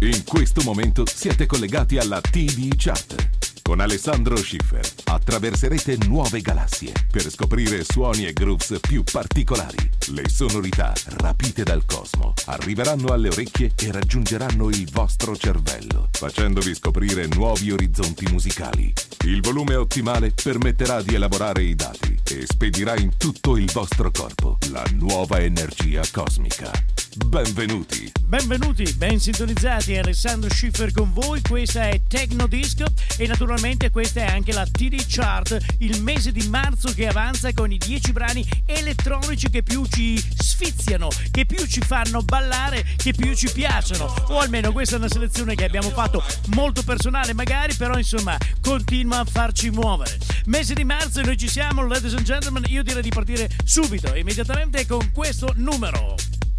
In questo momento siete collegati alla TD Chart. Con Alessandro Schiffer attraverserete nuove galassie per scoprire suoni e grooves più particolari. Le sonorità rapite dal cosmo arriveranno alle orecchie e raggiungeranno il vostro cervello, facendovi scoprire nuovi orizzonti musicali. Il volume ottimale permetterà di elaborare i dati e spedirà in tutto il vostro corpo la nuova energia cosmica. Benvenuti, ben sintonizzati. Alessandro Schiffer con voi. Questa è Techno Disco e naturalmente questa è anche la TD Chart, il mese di marzo che avanza con i 10 brani elettronici che più ci sfiziano, che più ci fanno ballare, che più ci piacciono, o almeno questa è una selezione che abbiamo fatto molto personale magari, però insomma continua a farci muovere. Mese di marzo e noi ci siamo, ladies and gentlemen. Io direi di partire subito, immediatamente con questo numero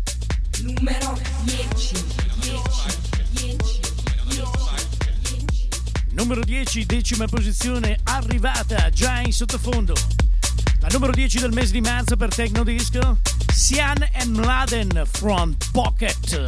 10. Numero 10, 10ª posizione, arrivata già in sottofondo. La numero 10 del mese di marzo per Techno Disco, Sian & Mladen from Pocket.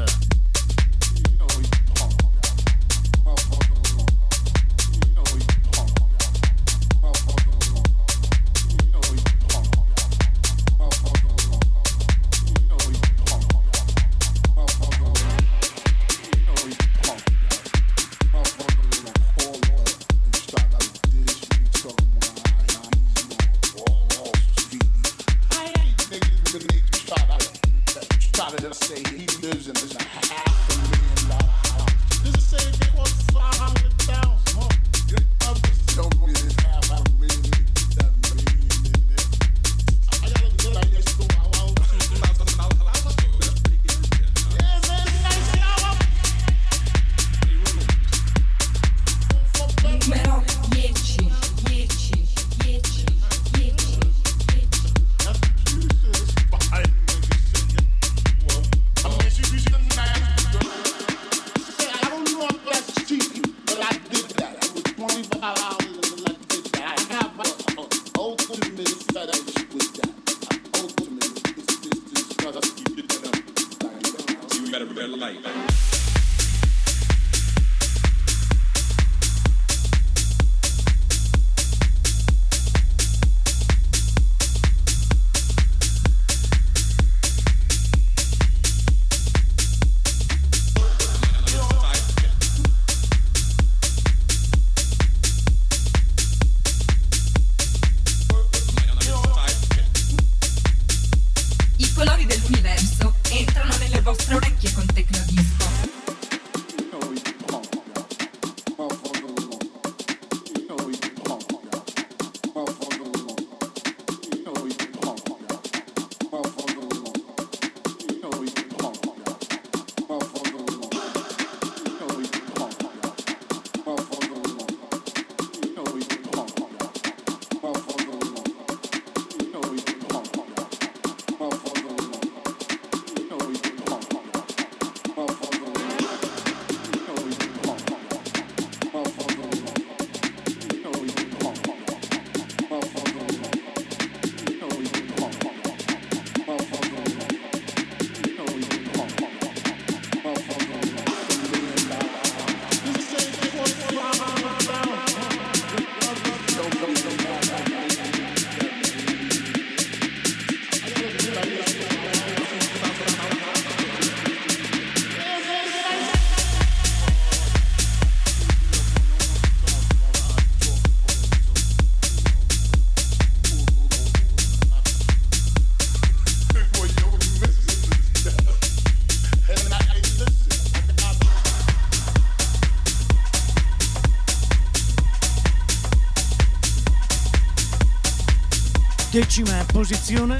Decima posizione,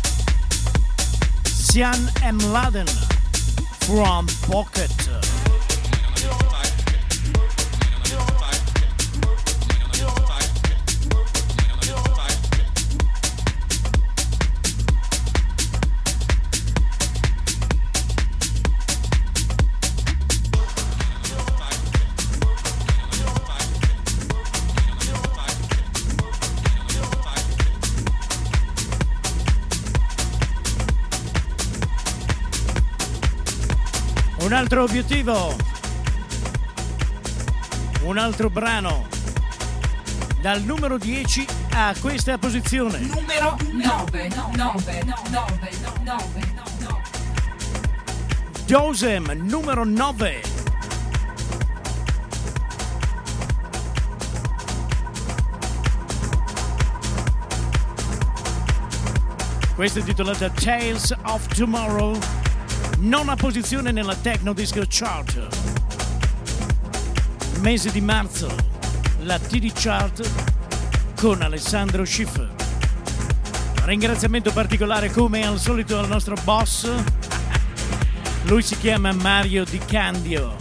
Sian & Mladen from Pocket. Un altro obiettivo Un altro brano dal numero 10 a questa posizione. Numero 9. Dosem, numero 9. Questa è titolata Tales of Tomorrow, nona posizione nella Techno Disco Chart. Mese di marzo, la TD Chart con Alessandro Schiffer. Ringraziamento particolare come al solito al nostro boss. Lui si chiama Mario Di Candio.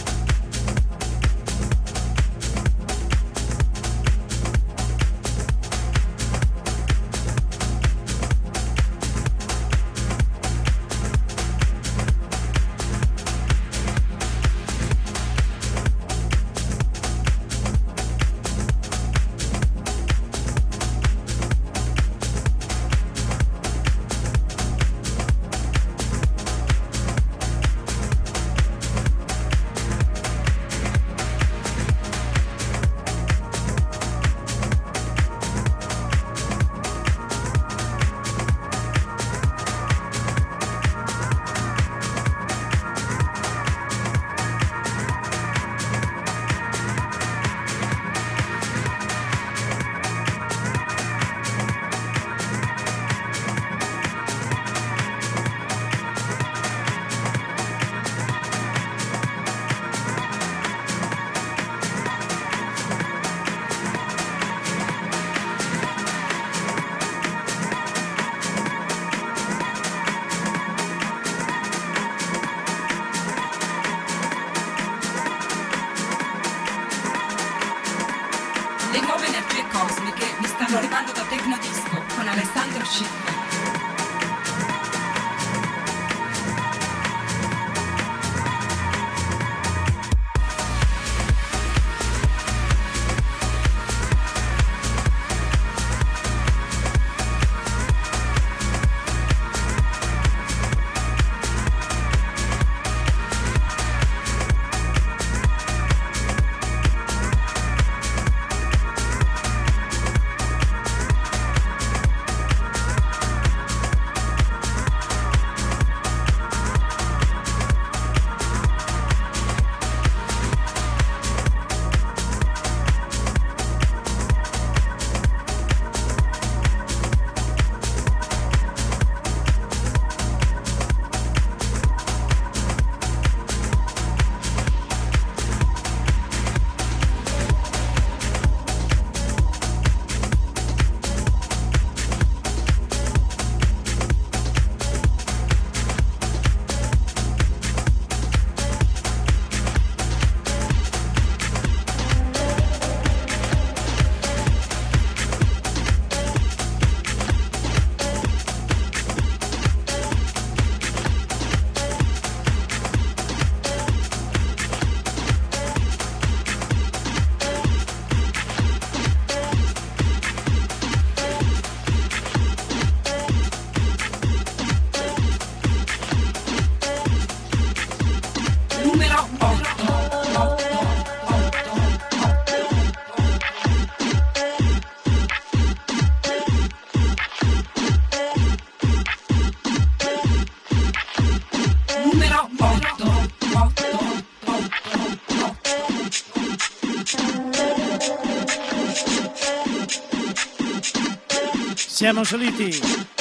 Siamo saliti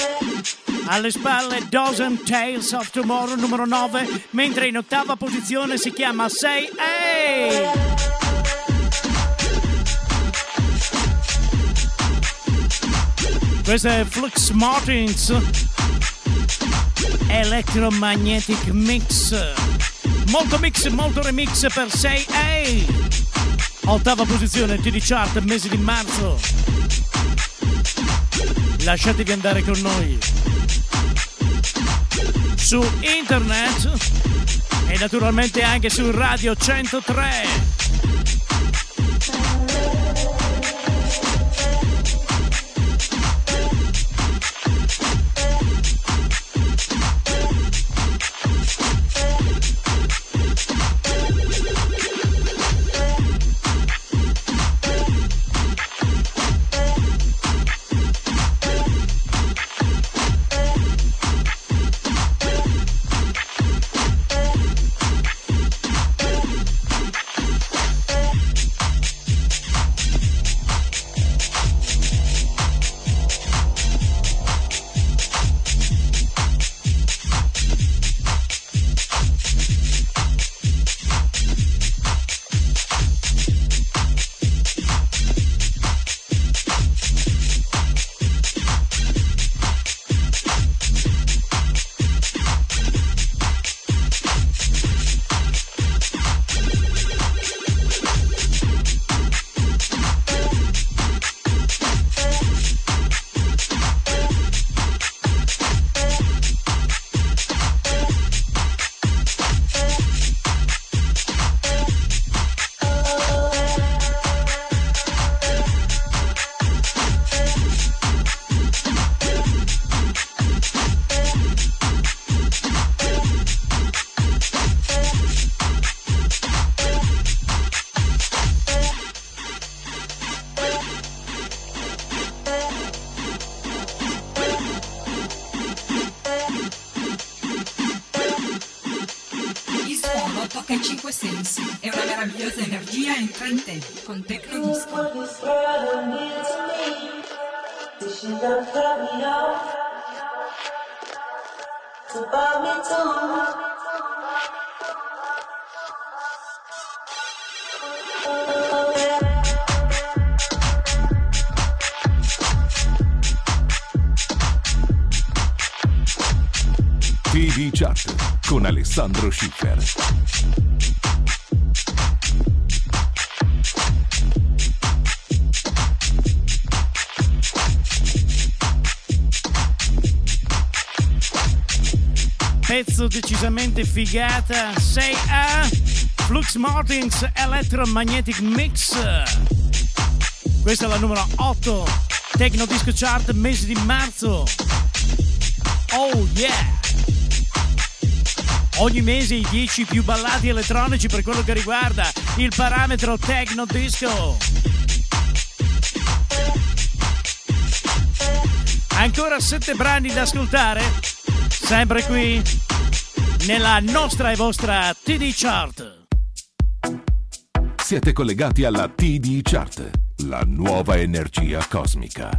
alle spalle Dozen Tales of Tomorrow numero 9, mentre in ottava posizione si chiama Say Hey. Questo è Flux Martins Electromagnetic Mix. Molto mix, molto remix per Say Hey. Ottava posizione TD Chart, mese di marzo. Lasciatevi andare con noi su internet e naturalmente anche su Radio 103. tocca i cinque sensi e una meravigliosa energia entra in te con Tecnodisco. TD Chart con Alessandro Schiffer. Pezzo decisamente figata, 6A, Flux Martins Electromagnetic Mix. Questa è la numero 8, Techno Disco Chart, mese di marzo. Oh yeah! Ogni mese i 10 più ballati elettronici per quello che riguarda il parametro Techno Disco. Ancora 7 brani da ascoltare, sempre qui nella nostra e vostra TD Chart. Siete collegati alla TD Chart, la nuova energia cosmica.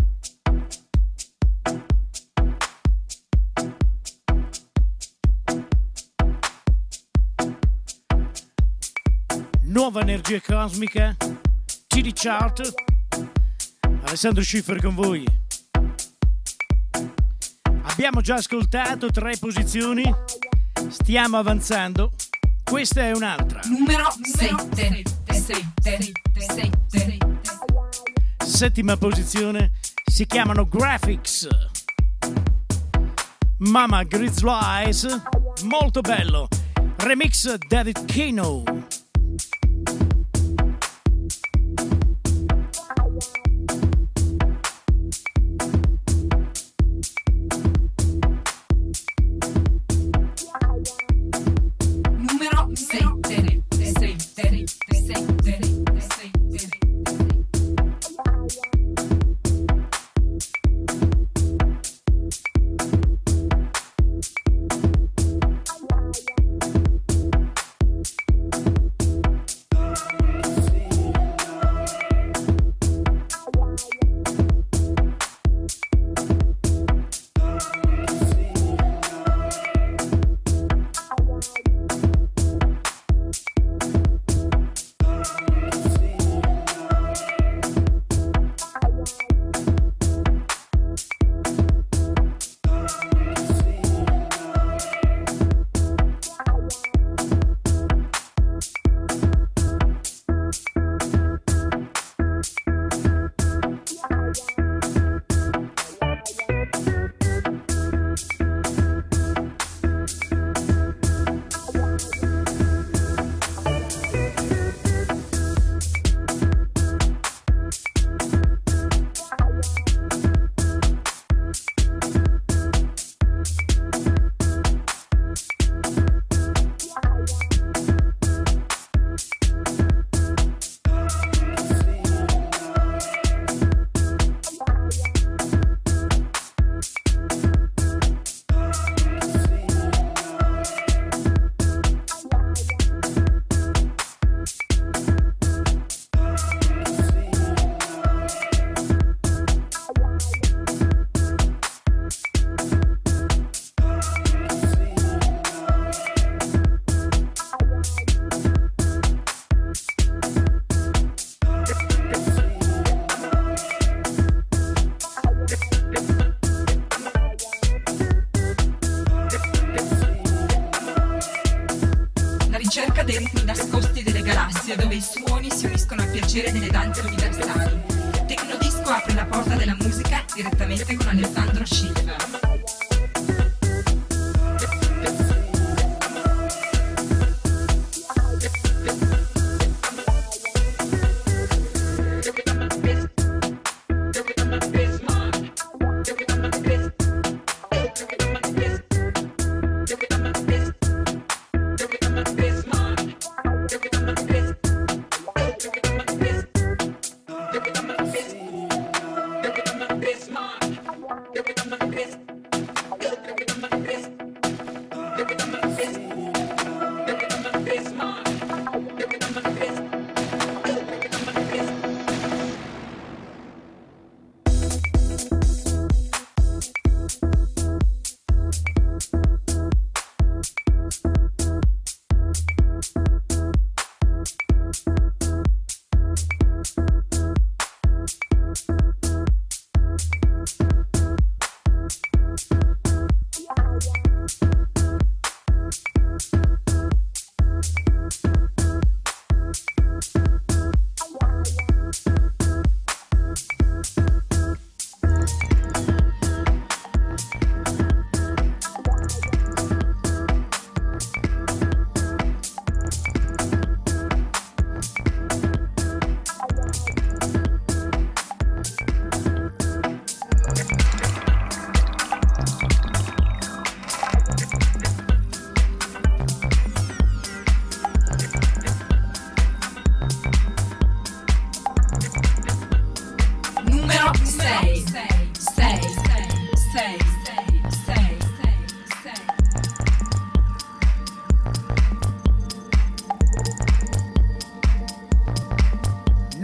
Nuova energia cosmica, TD Chart, Alessandro Schiffer con voi. Abbiamo già ascoltato 3 posizioni, stiamo avanzando, questa è un'altra. Numero 7. Settima posizione, si chiamano Graphics. Mama Grizzly Eyes, molto bello, remix David Kano. Numero 7. ricerca dei ritmi nascosti delle galassie, dove i suoni si uniscono al piacere delle danze universali. Tecnodisco apre la porta della musica direttamente con Alessandro Schiffer.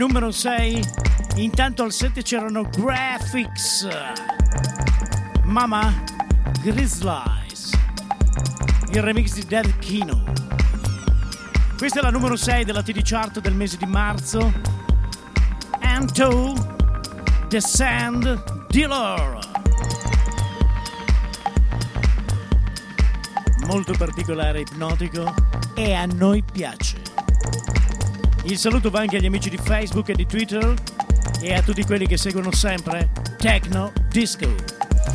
numero 6. Intanto al 7 c'erano Graphics, Mama Grizzlies, il remix di Dead Kino. Questa è la numero 6 della TD Chart del mese di marzo. Anto, The Sand Dealer. Molto particolare, ipnotico e a noi piace. Il saluto va anche agli amici di Facebook e di Twitter e a tutti quelli che seguono sempre Techno Disco.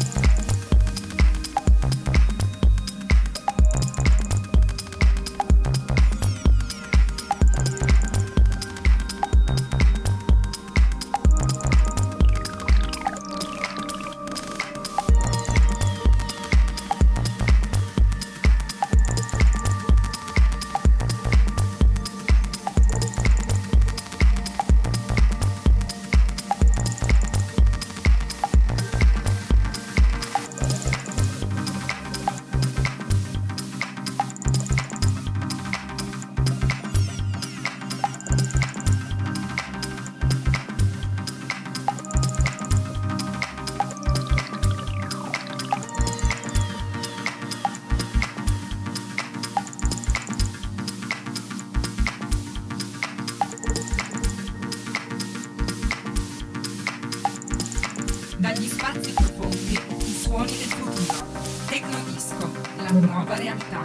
Dagli spazi profondi, i suoni del futuro. Tecnodisco, la nuova realtà.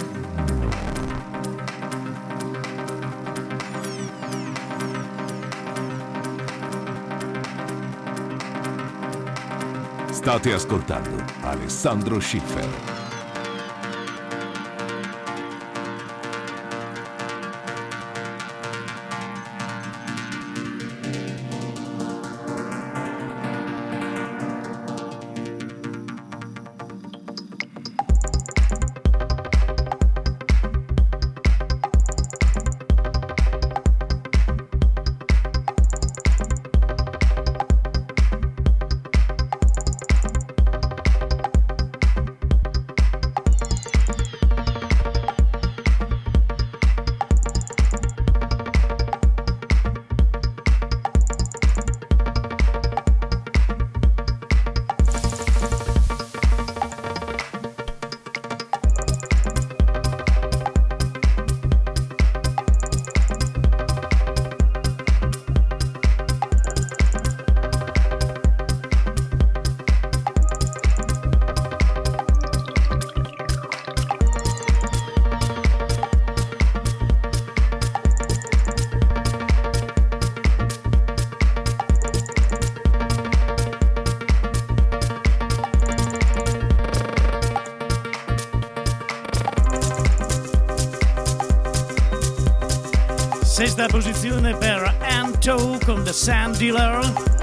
State ascoltando Alessandro Schiffer. Sesta posizione per Anto con The Sand Dealer,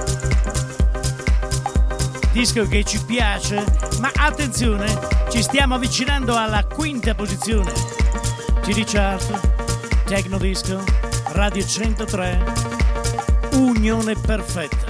disco che ci piace, ma attenzione, ci stiamo avvicinando alla quinta posizione. TD Chart, Techno Disco, Radio 103, unione perfetta.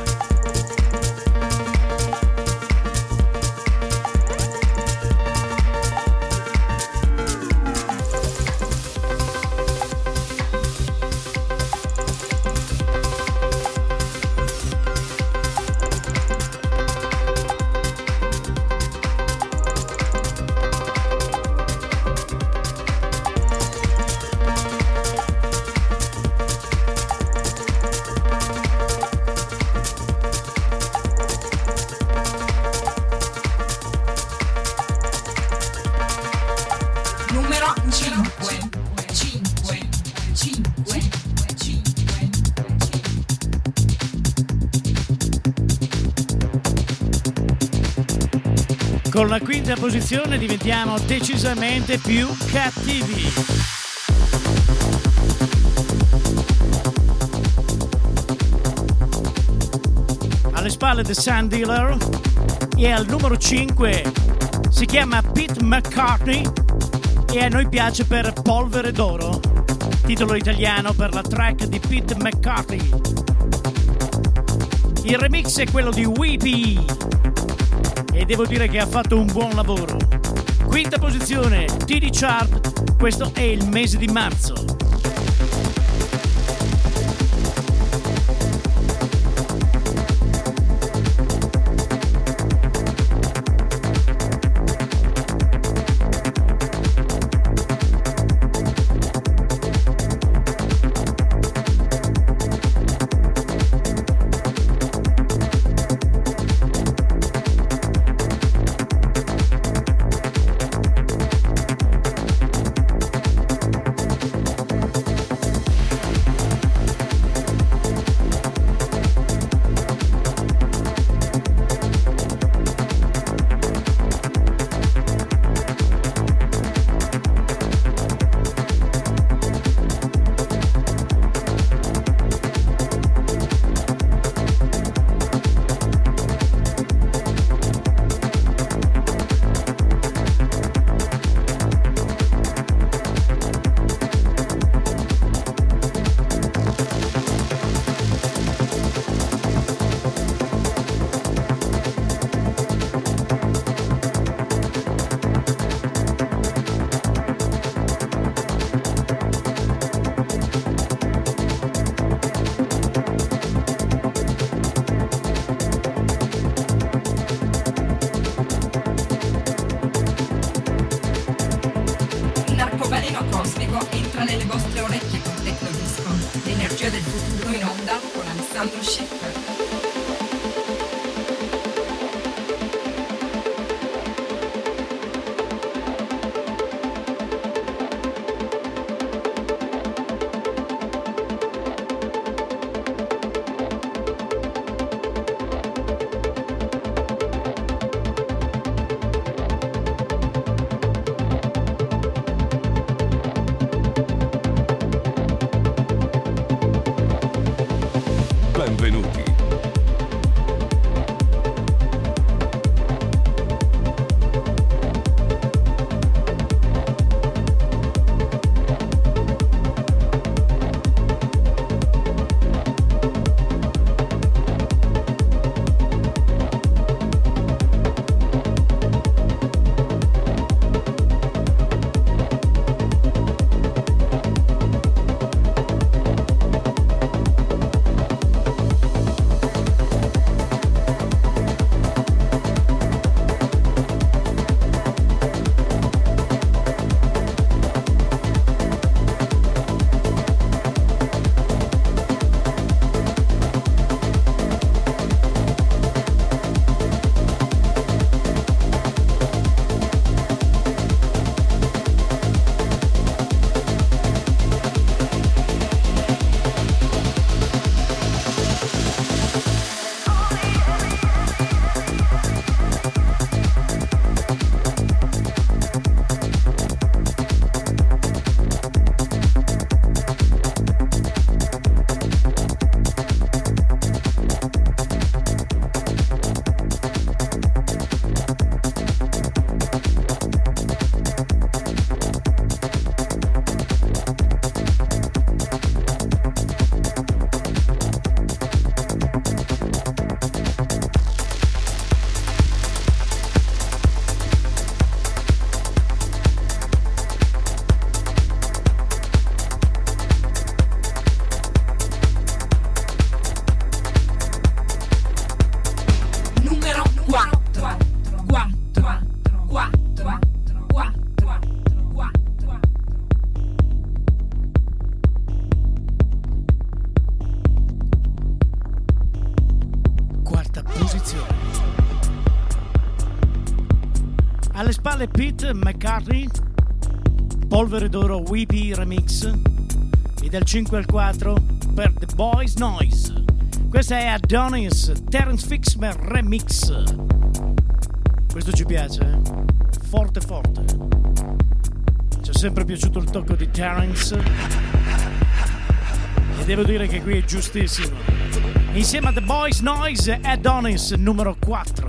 Con la quinta posizione diventiamo decisamente più cattivi. Alle spalle The Sand Dealer e al numero 5 si chiama Pete McCartney e a noi piace per Polvere d'Oro, titolo italiano per la track di Pete McCartney. Il remix è quello di Weepy e devo dire che ha fatto un buon lavoro. Quinta posizione, TD Chart, questo è il mese di marzo. cosmico entra nelle vostre orecchie con Tecnodisco, l'energia del futuro in onda con Alessandro Schiffer. Benvenuti. Alle spalle Pete McCartney, Polvere d'Oro Weepy Remix, e dal 5 al 4 per The Boys Noise. Questa è Adonis, Terence Fixmer Remix. Questo ci piace, forte forte. Ci è sempre piaciuto il tocco di Terence e devo dire che qui è giustissimo. Insieme a The Boys Noise, Adonis numero 4.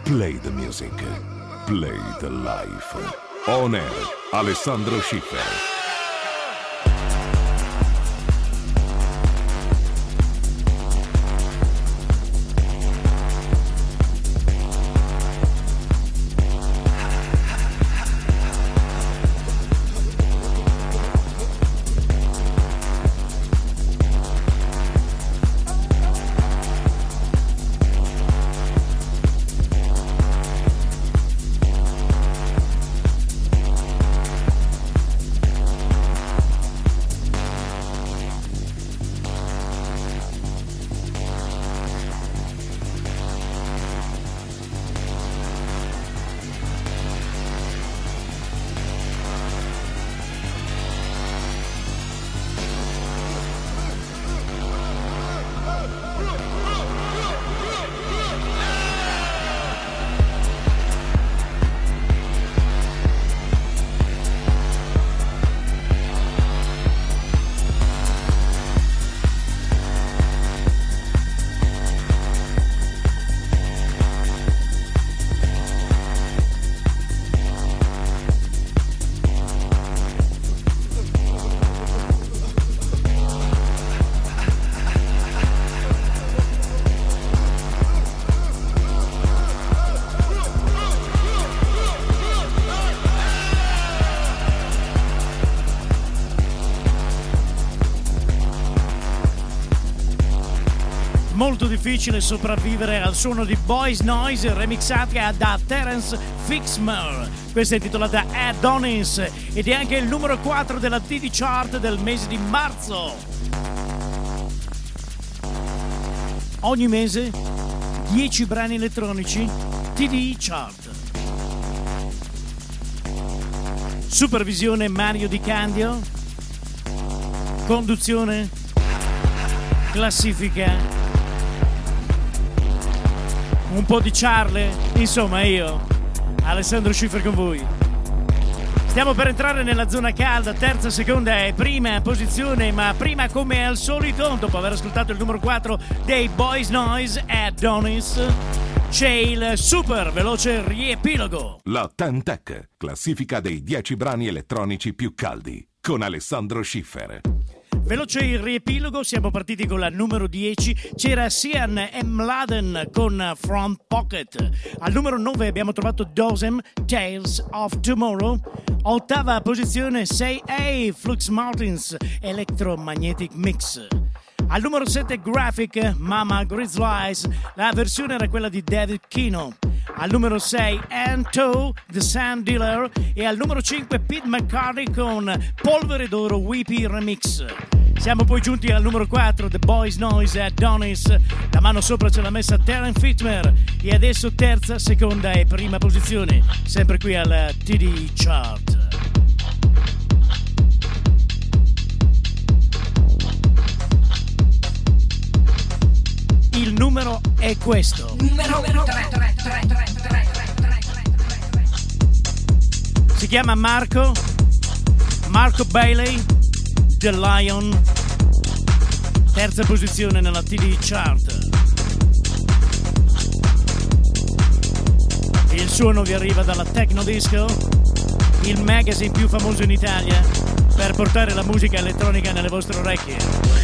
Play the music. Play the life. On air, Alessandro Schiffer. Molto difficile sopravvivere al suono di Boys Noise remixata da Terence Fixmer. Questa è intitolata Adonis ed è anche il numero 4 della TD Chart del mese di marzo. Ogni mese 10 brani elettronici TD Chart. Supervisione Mario Di Candio. Conduzione, classifica, un po' di Charlie, insomma io, Alessandro Schiffer con voi. Stiamo per entrare nella zona calda, terza, seconda e prima posizione, ma prima come al solito, dopo aver ascoltato il numero 4 dei Boys Noise, Adonis, c'è il super veloce riepilogo. La Ten Tech, classifica dei 10 brani elettronici più caldi, con Alessandro Schiffer. Veloce il riepilogo, siamo partiti con la numero 10, c'era Sian M. Laden con Front Pocket. Al numero 9 abbiamo trovato Dosem, Tales of Tomorrow. Ottava posizione 6A, Flux Martins, Electromagnetic Mix. Al numero 7 Graphic, Mama Grizzlies, la versione era quella di David Kino. Al numero 6 Anto, The Sand Dealer, e al numero 5 Pete McCartney con Polvere d'Oro Weepy Remix. Siamo poi giunti al numero 4, The Boys Noise, Adonis, la mano sopra ce l'ha messa Terence Fixmer, e adesso terza, seconda e prima posizione, sempre qui al TD Chart. Il numero è questo. Numero 3. Si chiama Marco Bailey, The Lion, terza posizione nella TD Chart. Il suono vi arriva dalla Techno Disco, il magazine più famoso in Italia per portare la musica elettronica nelle vostre orecchie.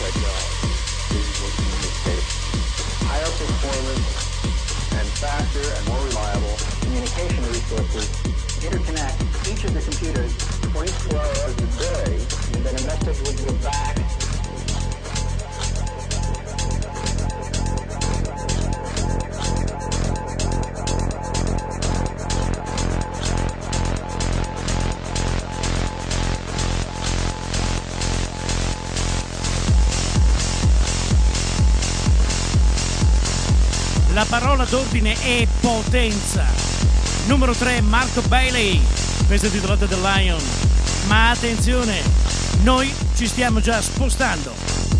higher performance and faster and more reliable communication resources interconnect each of the computers 24 hours a day, and then a message would go back. La parola d'ordine è potenza. Numero 3, Marco Bailey. Questo è titolato The Lion. Ma attenzione, noi ci stiamo già spostando.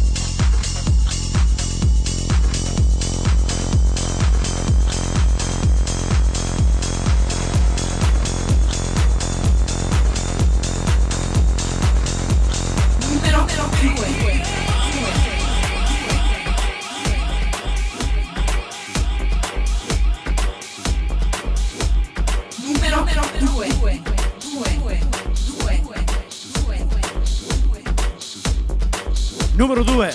Numero 2.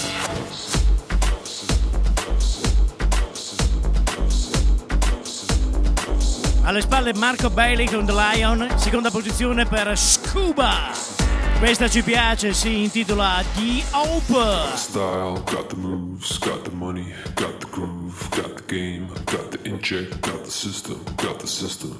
Alle spalle Marco Bailey con The Lion, seconda posizione per Scuba. Questa ci piace, si intitola The Open. Style, got the moves, got the money, got the groove, got the game, got the inject, got the system, got the system.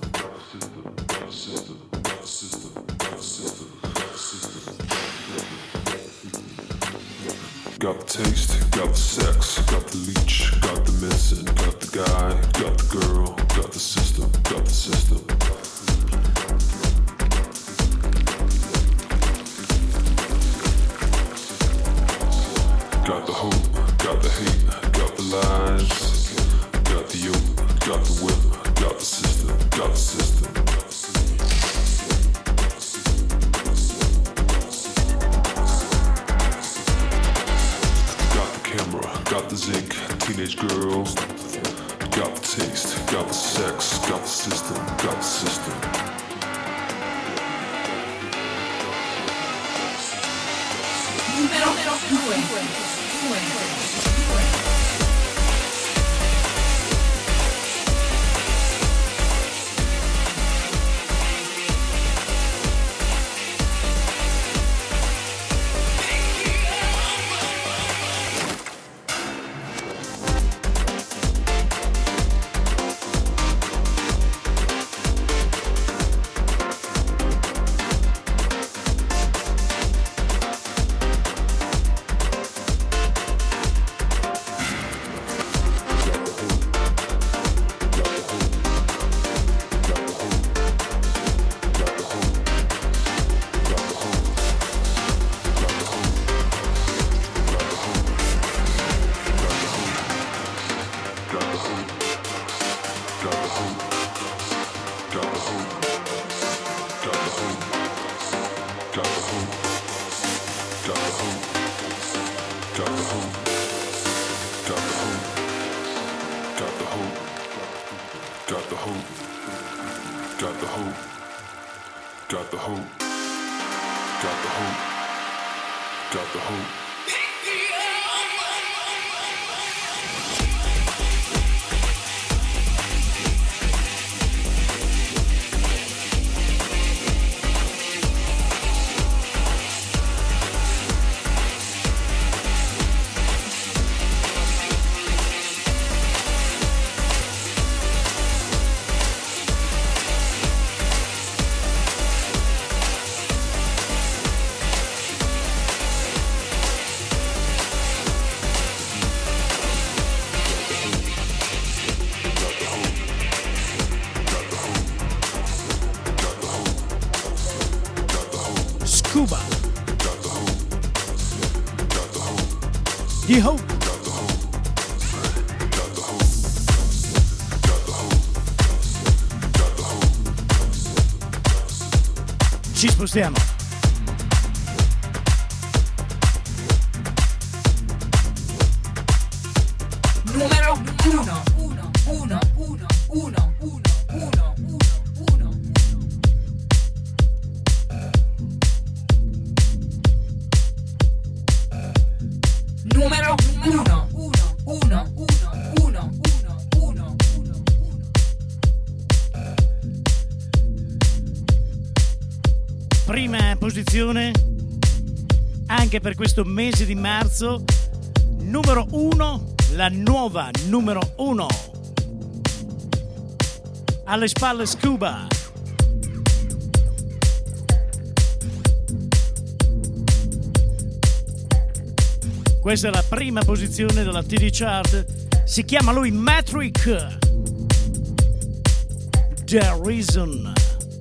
Got the taste, got the sex, got the leech, got the medicine, got the guy, got the girl, got the system, got the system. Got the hope, got the hate, got the lies, got the yoke, got the whip, got the system, got the system. Got the zinc, teenage girls, got the taste, got the sex, got the system, got the system. Numero 2. Scuba. The Hope. Ci spostiamo. Numero 1. posizione anche per questo mese di marzo. Numero 1, la nuova numero 1. Alle spalle Scuba. Questa è la prima posizione della TD Chart. Si chiama lui Metric. The Reason.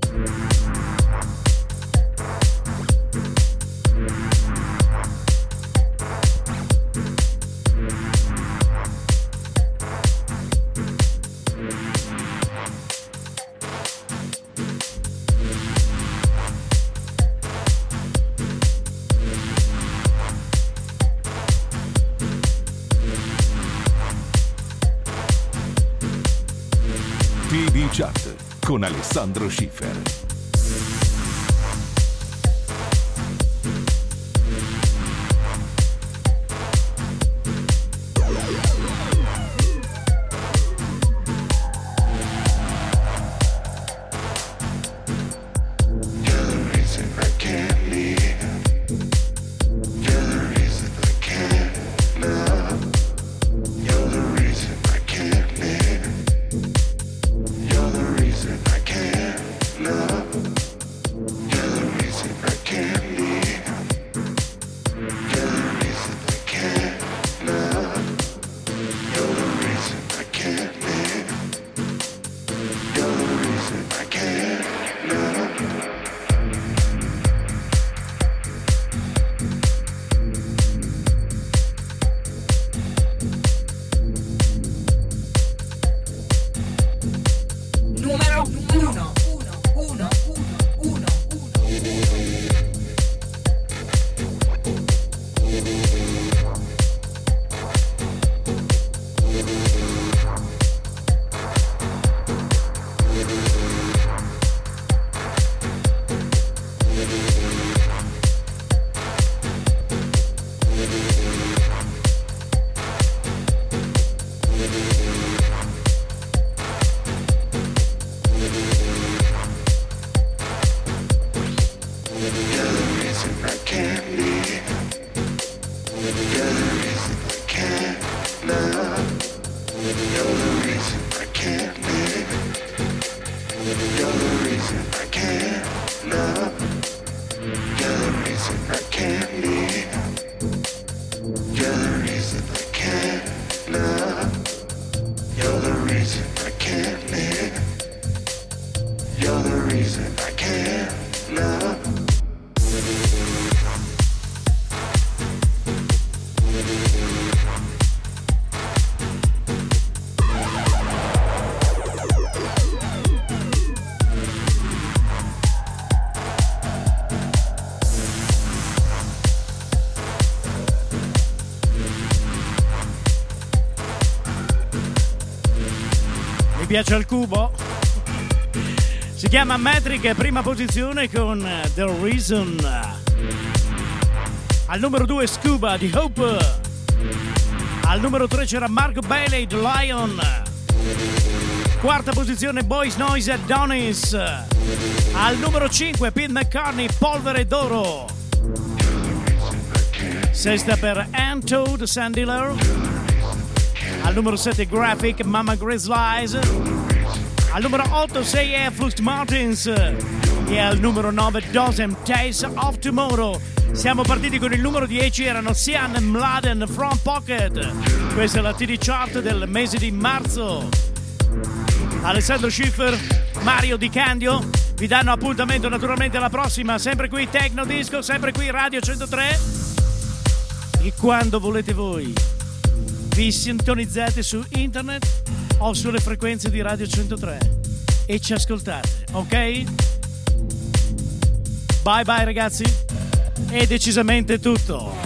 TD Chart con Alessandro Schiffer. Piace al cubo? Si chiama Metric, prima posizione con The Reason. Al numero 2 Scuba di Hope. Al numero 3 c'era Mark Bailey, The Lion. Quarta posizione Boys Noise Adonis. Al numero 5 Pete McCartney, Polvere d'Oro. Sesta per Antoad Sandiller. Al numero 7 Graphic, Mama Grace Lies. Al numero 8 6 Flux Martins. E al numero 9 Dozen Taste of Tomorrow. Siamo partiti con il numero 10, erano Sian e Mladen, Front Pocket. Questa è la TD Chart del mese di marzo. Alessandro Schiffer, Mario Di Candio vi danno appuntamento naturalmente alla prossima, sempre qui Tecno Disco, sempre qui Radio 103. E quando volete voi vi sintonizzate su internet o sulle frequenze di Radio 103 e ci ascoltate, ok? Bye bye ragazzi, è decisamente tutto.